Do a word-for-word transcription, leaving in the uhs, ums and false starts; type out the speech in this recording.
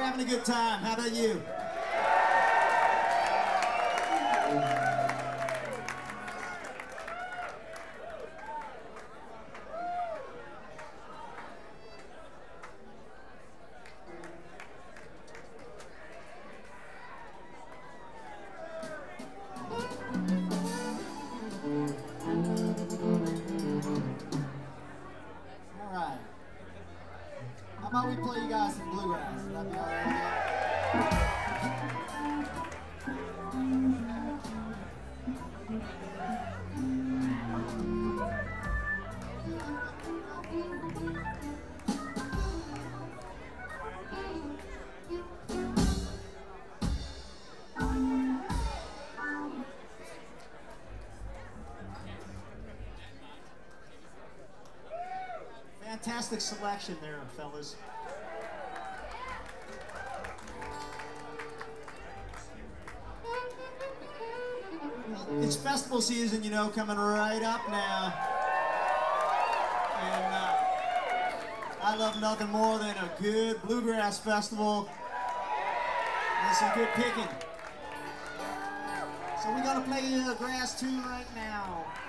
having a good time. How about you? All right. How about we play you guys some bluegrass? Would that be all right? Fantastic selection there, fellas. It's festival season, you know, coming right up now. And uh, I love nothing more than a good bluegrass festival and some good picking. So we're gonna play you a grass tune right now.